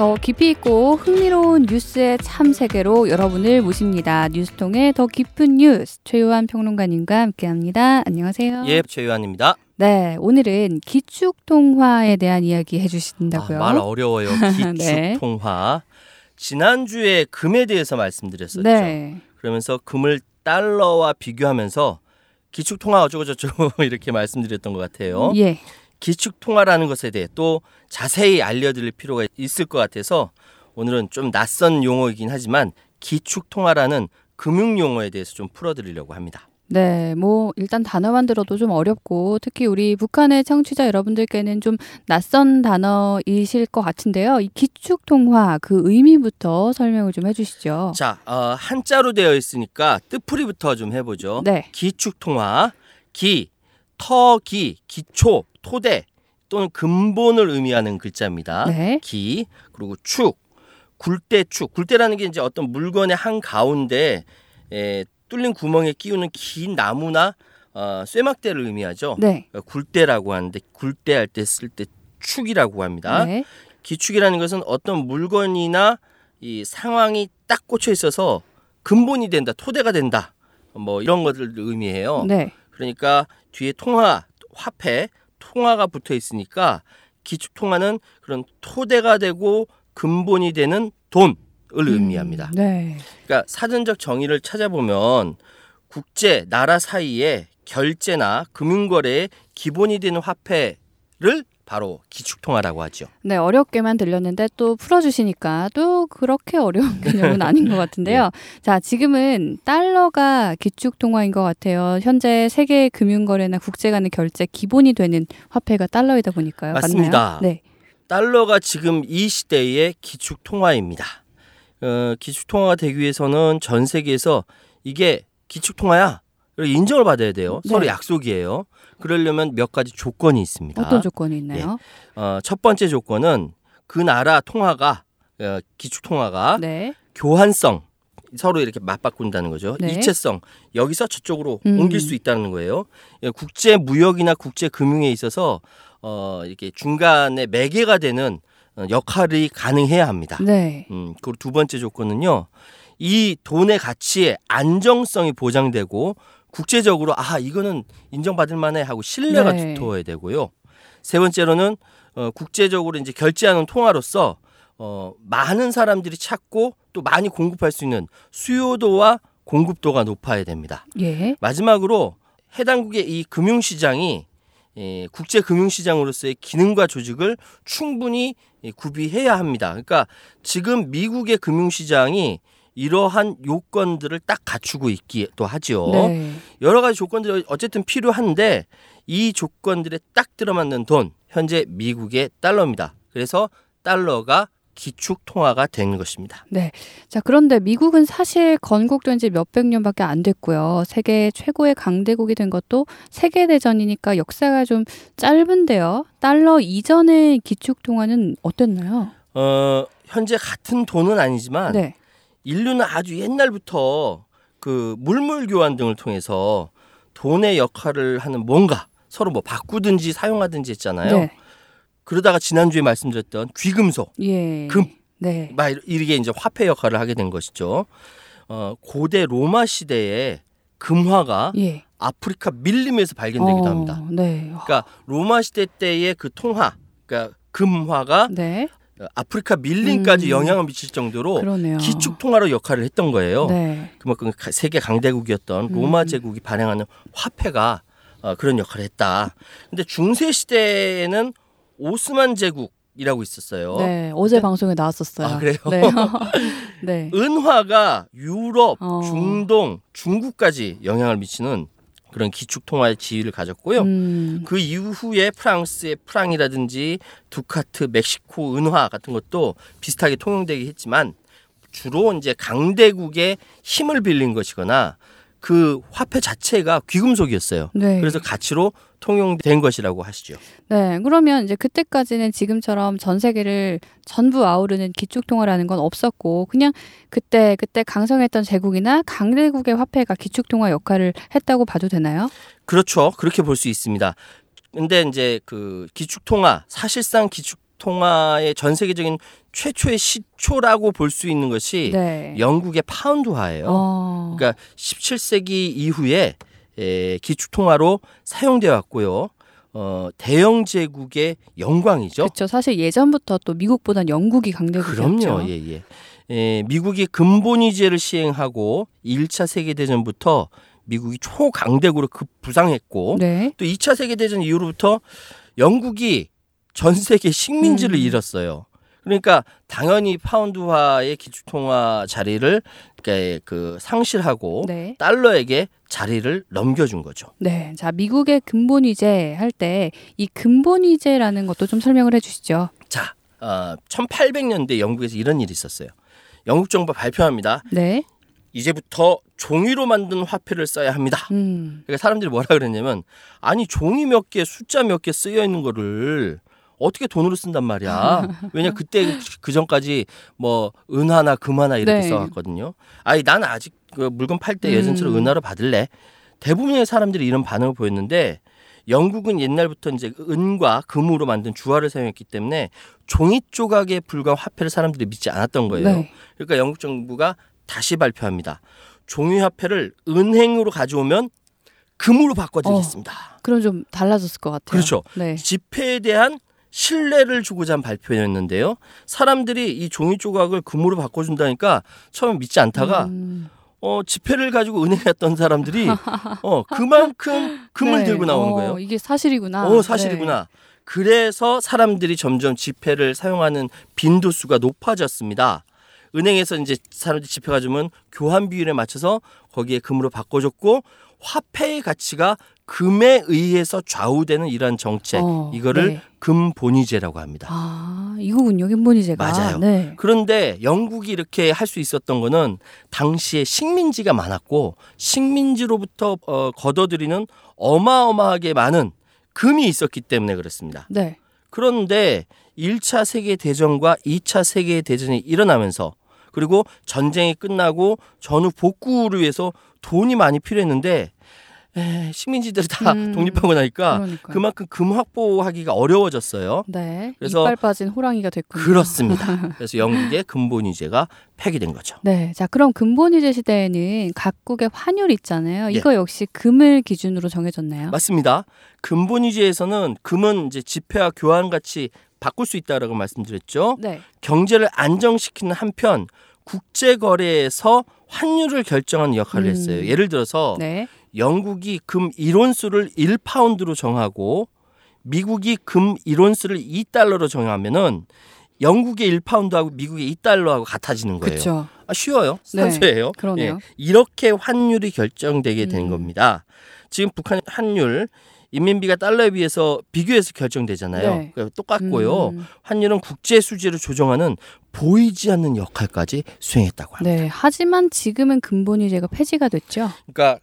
더 깊이 있고 흥미로운 뉴스의 참 세계로 여러분을 모십니다. 뉴스통의 더 깊은 뉴스 최요한 평론가님과 함께합니다. 안녕하세요. 예, 최요한입니다. 네, 오늘은 기축통화에 대한 이야기 해주신다고요? 말 어려워요. 기축통화. 네. 지난주에 금에 대해서 말씀드렸었죠. 네. 그러면서 금을 달러와 비교하면서 기축통화 어쩌고저쩌고 이렇게 말씀드렸던 것 같아요. 예. 기축통화라는 것에 대해 또 자세히 알려드릴 필요가 있을 것 같아서 오늘은 좀 낯선 용어이긴 하지만 기축통화라는 금융용어에 대해서 좀 풀어드리려고 합니다. 네, 일단 단어만 들어도 좀 어렵고 특히 우리 북한의 청취자 여러분들께는 좀 낯선 단어이실 것 같은데요. 이 기축통화 그 의미부터 설명을 좀 해주시죠. 자, 한자로 되어 있으니까 뜻풀이부터 좀 해보죠. 네. 기축통화, 터기, 기초, 토대 또는 근본을 의미하는 글자입니다. 네. 기, 그리고 축, 굴대축. 굴대라는 게 이제 어떤 물건의 한 가운데 뚫린 구멍에 끼우는 긴 나무나 쇠막대를 의미하죠. 네. 굴대라고 하는데 굴대할 때 쓸 때 축이라고 합니다. 네. 기축이라는 것은 어떤 물건이나 이 상황이 딱 꽂혀 있어서 근본이 된다, 토대가 된다, 이런 것들을 의미해요. 네. 그러니까 뒤에 화폐, 통화가 붙어 있으니까 기축통화는 그런 토대가 되고 근본이 되는 돈을 의미합니다. 네. 그러니까 사전적 정의를 찾아보면 국제, 나라 사이에 결제나 금융거래의 기본이 되는 화폐를 바로 기축통화라고 하죠. 네, 어렵게만 들렸는데 또 풀어주시니까 또 그렇게 어려운 개념은 아닌 것 같은데요. 네. 자, 지금은 달러가 기축통화인 것 같아요. 현재 세계 금융거래나 국제 간의 결제 기본이 되는 화폐가 달러이다 보니까요. 맞습니다. 맞나요? 네. 달러가 지금 이 시대의 기축통화입니다. 기축통화가 되기 위해서는 전 세계에서 이게 기축통화야 인정을 받아야 돼요. 네. 서로 약속이에요. 그러려면 몇 가지 조건이 있습니다. 어떤 조건이 있나요? 첫 번째 조건은 그 나라 통화가 기축통화가 네. 교환성, 서로 이렇게 맞바꾼다는 거죠. 네. 이체성, 여기서 저쪽으로 옮길 수 있다는 거예요. 국제 무역이나 국제 금융에 있어서 이렇게 중간에 매개가 되는 역할이 가능해야 합니다. 네. 그리고 두 번째 조건은요. 이 돈의 가치의 안정성이 보장되고 국제적으로 이거는 인정받을 만해 하고 신뢰가 네. 두터워야 되고요. 세 번째로는 국제적으로 이제 결제하는 통화로서 많은 사람들이 찾고 또 많이 공급할 수 있는 수요도와 공급도가 높아야 됩니다. 예. 마지막으로 해당국의 이 금융시장이 국제 금융시장으로서의 기능과 조직을 충분히 구비해야 합니다. 그러니까 지금 미국의 금융시장이 이러한 요건들을 딱 갖추고 있기도 하죠. 네. 여러 가지 조건들이 어쨌든 필요한데 이 조건들에 딱 들어맞는 돈, 현재 미국의 달러입니다. 그래서 달러가 기축통화가 된 것입니다. 네. 자, 그런데 미국은 사실 건국된 지 몇백 년밖에 안 됐고요. 세계 최고의 강대국이 된 것도 세계대전이니까 역사가 좀 짧은데요. 달러 이전의 기축통화는 어땠나요? 현재 같은 돈은 아니지만 네. 인류는 아주 옛날부터 그 물물 교환 등을 통해서 돈의 역할을 하는 뭔가 서로 바꾸든지 사용하든지 했잖아요. 네. 그러다가 지난주에 말씀드렸던 귀금속, 예. 금, 네. 이게 이제 화폐 역할을 하게 된 것이죠. 고대 로마 시대에 금화가 예. 아프리카 밀림에서 발견되기도 합니다. 네. 그러니까 로마 시대 때의 그 통화, 그러니까 금화가 네. 아프리카 밀림까지 영향을 미칠 정도로 그러네요. 기축통화로 역할을 했던 거예요. 네. 그만큼 세계 강대국이었던 로마 제국이 발행하는 화폐가 그런 역할을 했다. 근데 중세 시대에는 오스만 제국이라고 있었어요. 네, 어제 방송에 나왔었어요. 그래요? 네. 네. 은화가 유럽, 중동, 중국까지 영향을 미치는 그런 기축통화의 지위를 가졌고요. 그 이후에 프랑스의 프랑이라든지 두카트, 멕시코 은화 같은 것도 비슷하게 통용되긴 했지만 주로 이제 강대국의 힘을 빌린 것이거나 그 화폐 자체가 귀금속이었어요. 네. 그래서 가치로 통용된 것이라고 하시죠. 네, 그러면 이제 그때까지는 지금처럼 전 세계를 전부 아우르는 기축통화라는 건 없었고 그냥 그때 강성했던 제국이나 강대국의 화폐가 기축통화 역할을 했다고 봐도 되나요? 그렇죠. 그렇게 볼 수 있습니다. 근데 이제 그 기축통화, 사실상 통화의 전 세계적인 최초의 시초라고 볼 수 있는 것이 네. 영국의 파운드화예요. 그러니까 17세기 이후에 기축통화로 사용되어 왔고요. 대영 제국의 영광이죠. 그렇죠. 사실 예전부터 또 미국보다는 영국이 강대국이었죠. 그럼요. 미국이 근본위제를 시행하고 1차 세계대전부터 미국이 초강대국으로 급부상했고 네. 또 2차 세계대전 이후로부터 영국이 전 세계 식민지를 잃었어요. 그러니까 당연히 파운드화의 기축통화 자리를 상실하고 네. 달러에게 자리를 넘겨준 거죠. 네, 자 미국의 근본위제 할 때 이 근본위제라는 것도 좀 설명을 해주시죠. 자, 1800년대 영국에서 이런 일이 있었어요. 영국 정부가 발표합니다. 네. 이제부터 종이로 만든 화폐를 써야 합니다. 그러니까 사람들이 뭐라 그랬냐면 아니 종이 몇 개, 숫자 몇 개 쓰여 있는 거를 어떻게 돈으로 쓴단 말이야. 왜냐 그때 그 전까지 뭐 은하나 금하나 이렇게 네. 써왔거든요. 아니 난 아직 그 물건 팔 때 예전처럼 은하로 받을래. 대부분의 사람들이 이런 반응을 보였는데 영국은 옛날부터 이제 은과 금으로 만든 주화를 사용했기 때문에 종이 조각에 불과한 화폐를 사람들이 믿지 않았던 거예요. 네. 그러니까 영국 정부가 다시 발표합니다. 종이 화폐를 은행으로 가져오면 금으로 바꿔드리겠습니다. 그럼 좀 달라졌을 것 같아요. 그렇죠. 네. 지폐에 대한 신뢰를 주고자 한 발표였는데요. 사람들이 이 종이 조각을 금으로 바꿔준다니까 처음에 믿지 않다가 지폐를 가지고 은행에 갔던 사람들이 그만큼 금을 네. 들고 나오는 거예요. 이게 사실이구나. 사실이구나. 네. 그래서 사람들이 점점 지폐를 사용하는 빈도수가 높아졌습니다. 은행에서 이제 사람들이 지폐 가지면 교환 비율에 맞춰서 거기에 금으로 바꿔줬고 화폐의 가치가 금에 의해서 좌우되는 이러한 정책 이거를 네. 금본위제라고 합니다. 아, 이거군요. 근본위제가. 맞아요. 네. 그런데 영국이 이렇게 할 수 있었던 거는 당시에 식민지가 많았고 식민지로부터 걷어들이는 어마어마하게 많은 금이 있었기 때문에 그렇습니다. 네. 그런데 1차 세계대전과 2차 세계대전이 일어나면서 그리고 전쟁이 끝나고 전후 복구를 위해서 돈이 많이 필요했는데 식민지들이 다 독립하고 나니까 그러니까요. 그만큼 금 확보하기가 어려워졌어요. 네. 그래서 이빨 빠진 호랑이가 됐군요. 그렇습니다. 그래서 영국의 근본위제가 폐기된 거죠. 네. 자, 그럼 근본위제 시대에는 각국의 환율 있잖아요. 예. 이거 역시 금을 기준으로 정해졌나요? 맞습니다. 근본위제에서는 금은 이제 지폐와 교환 가치 바꿀 수 있다라고 말씀드렸죠. 네. 경제를 안정시키는 한편 국제 거래에서 환율을 결정하는 역할을 했어요. 예를 들어서 네. 영국이 금 1온수를 1파운드로 정하고 미국이 금 1온수를 2달러로 정하면은 영국의 1파운드하고 미국의 2달러하고 같아지는 거예요. 그렇죠. 쉬워요. 네, 산수예요. 그러네요. 이렇게 환율이 결정되게 된 겁니다. 지금 북한 환율 인민비가 달러에 비해서 비교해서 결정되잖아요. 네. 그러니까 똑같고요. 환율은 국제 수지를 조정하는 보이지 않는 역할까지 수행했다고 합니다. 네. 하지만 지금은 근본위제가 폐지가 됐죠. 그러니까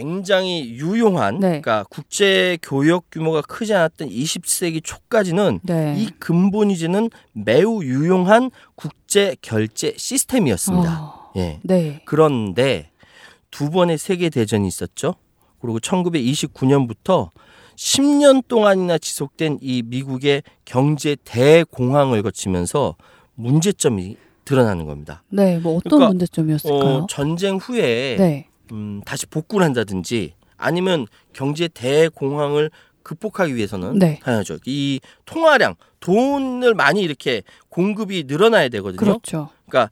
굉장히 유용한 네. 그러니까 국제 교역 규모가 크지 않았던 20세기 초까지는 네. 이 근본위제는 매우 유용한 국제 결제 시스템이었습니다. 예. 네. 그런데 두 번의 세계 대전이 있었죠. 그리고 1929년부터 10년 동안이나 지속된 이 미국의 경제 대공황을 거치면서 문제점이 드러나는 겁니다. 네. 뭐 어떤 그러니까, 문제점이었을까요? 전쟁 후에 네. 다시 복구를 한다든지 아니면 경제 대공황을 극복하기 위해서는 네. 당연하죠. 이 통화량, 돈을 많이 이렇게 공급이 늘어나야 되거든요. 그렇죠. 그러니까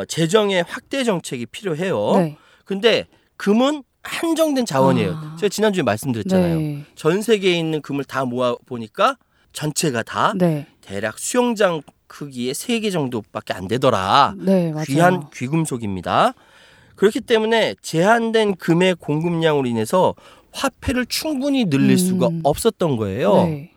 재정의 확대 정책이 필요해요. 네. 근데 금은 한정된 자원이에요. 제가 지난주에 말씀드렸잖아요. 네. 전 세계에 있는 금을 다 모아 보니까 전체가 다 네. 대략 수영장 크기의 3개 정도밖에 안 되더라. 네, 맞아요. 귀한 귀금속입니다. 그렇기 때문에 제한된 금의 공급량으로 인해서 화폐를 충분히 늘릴 수가 없었던 거예요. 네.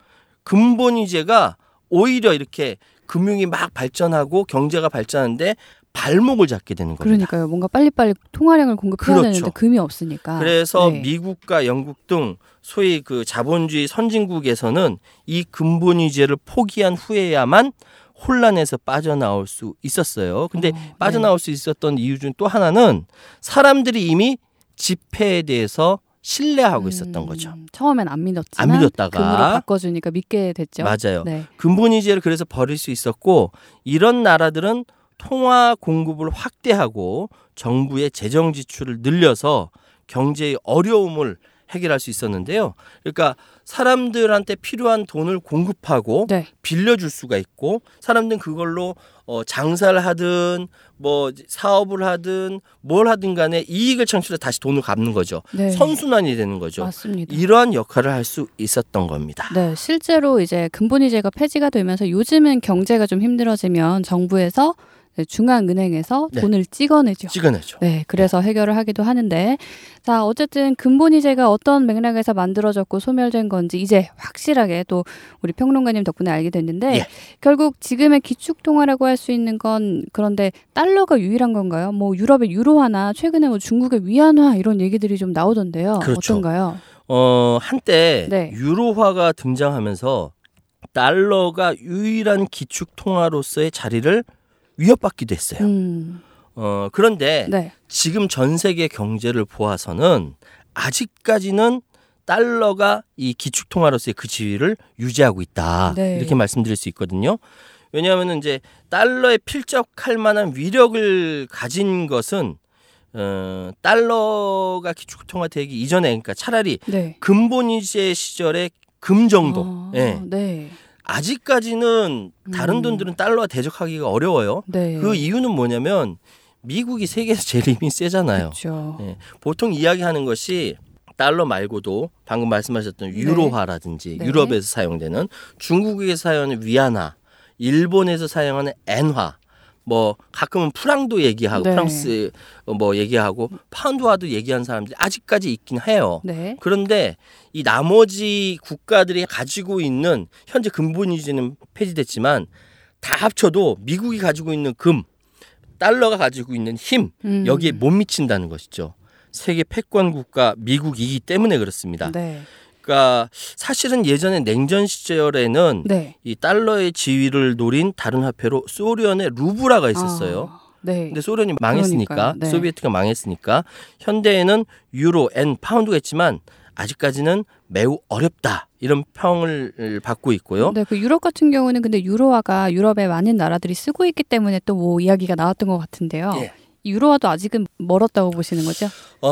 근본위제가 오히려 이렇게 금융이 막 발전하고 경제가 발전하는데 발목을 잡게 되는 겁니다. 그러니까요. 뭔가 빨리빨리 통화량을 공급해야 그렇죠. 되는데 금이 없으니까. 그래서 네. 미국과 영국 등 소위 그 자본주의 선진국에서는 이 근본위제를 포기한 후에야만 혼란에서 빠져나올 수 있었어요. 근데 빠져나올 수 있었던 이유 중 또 하나는 사람들이 이미 지폐에 대해서 신뢰하고 있었던 거죠. 처음엔 안 믿었지만 안 믿었다가 금으로 바꿔주니까 믿게 됐죠. 맞아요. 네. 금본위제를 그래서 버릴 수 있었고 이런 나라들은 통화 공급을 확대하고 정부의 재정 지출을 늘려서 경제의 어려움을 해결할 수 있었는데요. 그러니까 사람들한테 필요한 돈을 공급하고 네. 빌려줄 수가 있고 사람들은 그걸로 장사를 하든 뭐 사업을 하든 뭘 하든 간에 이익을 창출해 다시 돈을 갚는 거죠. 네. 선순환이 되는 거죠. 맞습니다. 이러한 역할을 할 수 있었던 겁니다. 네, 실제로 이제 금본위제가 폐지가 되면서 요즘은 경제가 좀 힘들어지면 정부에서 중앙은행에서 네. 돈을 찍어내죠. 네, 그래서 해결을 하기도 하는데 자, 어쨌든 금본위제가 어떤 맥락에서 만들어졌고 소멸된 건지 이제 확실하게 또 우리 평론가님 덕분에 알게 됐는데 예. 결국 지금의 기축통화라고 할 수 있는 건 그런데 달러가 유일한 건가요? 뭐 유럽의 유로화나 최근에 뭐 중국의 위안화 이런 얘기들이 좀 나오던데요. 그렇죠. 어떤가요? 한때 네. 유로화가 등장하면서 달러가 유일한 기축통화로서의 자리를 위협받기도 했어요. 그런데 네. 지금 전 세계 경제를 보아서는 아직까지는 달러가 이 기축통화로서의 그 지위를 유지하고 있다. 네. 이렇게 말씀드릴 수 있거든요. 왜냐하면 이제 달러에 필적할 만한 위력을 가진 것은 달러가 기축통화되기 이전에 그러니까 차라리 네. 금본위제 시절의 금 정도. 예. 네. 아직까지는 다른 돈들은 달러와 대적하기가 어려워요. 네. 그 이유는 뭐냐면 미국이 세계에서 제일 힘이 세잖아요. 그렇죠. 예. 보통 이야기하는 것이 달러 말고도 방금 말씀하셨던 유로화라든지 네. 유럽에서 사용되는 중국에서 사용하는 위안화, 일본에서 사용하는 엔화, 뭐 가끔은 프랑도 얘기하고 네. 프랑스 뭐 얘기하고 파운드화도 얘기하는 사람들이 아직까지 있긴 해요. 네. 그런데 이 나머지 국가들이 가지고 있는 현재 금본위제는 폐지됐지만 다 합쳐도 미국이 가지고 있는 금, 달러가 가지고 있는 힘 여기에 못 미친다는 것이죠. 세계 패권 국가 미국이기 때문에 그렇습니다. 네. 그러니까 사실은 예전에 냉전 시절에는 네. 이 달러의 지위를 노린 다른 화폐로 소련의 루브라가 있었어요. 네. 근데 소련이 망했으니까 그러니까요. 네. 소비에트가 망했으니까 현대에는 유로, 엔, 파운드가 있지만 아직까지는 매우 어렵다 이런 평을 받고 있고요. 네, 그 유럽 같은 경우는 근데 유로화가 유럽의 많은 나라들이 쓰고 있기 때문에 또 뭐 이야기가 나왔던 것 같은데요. 예. 유로화도 아직은 멀었다고 보시는 거죠?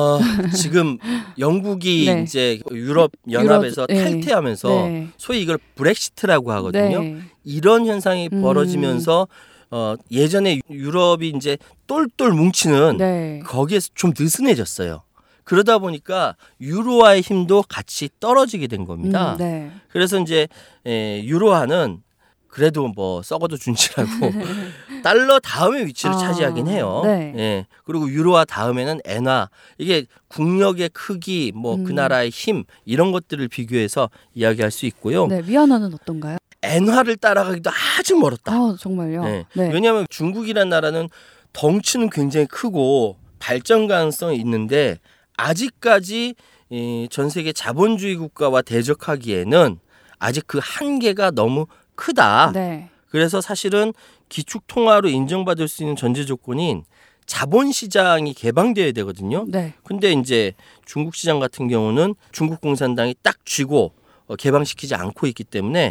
지금 영국이 네. 이제 유럽 연합에서 네. 탈퇴하면서 네. 소위 이걸 브렉시트라고 하거든요. 네. 이런 현상이 벌어지면서 예전에 유럽이 이제 똘똘 뭉치는 네. 거기에서 좀 느슨해졌어요. 그러다 보니까 유로화의 힘도 같이 떨어지게 된 겁니다. 네. 그래서 이제 유로화는 그래도 뭐 썩어도 준치라고 달러 다음에 위치를 차지하긴 해요. 네. 예. 그리고 유로화 다음에는 엔화. 이게 국력의 크기, 뭐 그 나라의 힘 이런 것들을 비교해서 이야기할 수 있고요. 네, 위안화는 어떤가요? 엔화를 따라가기도 아주 멀었다. 정말요? 네. 네. 왜냐하면 중국이라는 나라는 덩치는 굉장히 크고 발전 가능성이 있는데 아직까지 전 세계 자본주의 국가와 대적하기에는 아직 그 한계가 너무 크다. 네. 그래서 사실은 기축통화로 인정받을 수 있는 전제 조건인 자본시장이 개방돼야 되거든요. 네. 근데 이제 중국 시장 같은 경우는 중국 공산당이 딱 쥐고 개방시키지 않고 있기 때문에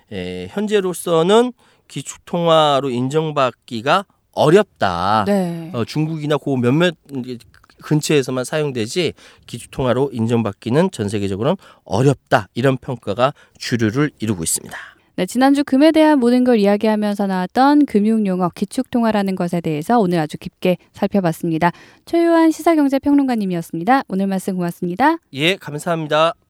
현재로서는 기축통화로 인정받기가 어렵다. 네. 중국이나 그 몇몇 근처에서만 사용되지 기축통화로 인정받기는 전 세계적으로는 어렵다. 이런 평가가 주류를 이루고 있습니다. 네, 지난주 금에 대한 모든 걸 이야기하면서 나왔던 금융용어 기축통화라는 것에 대해서 오늘 아주 깊게 살펴봤습니다. 최요한 시사경제평론가님이었습니다. 오늘 말씀 고맙습니다. 예, 감사합니다.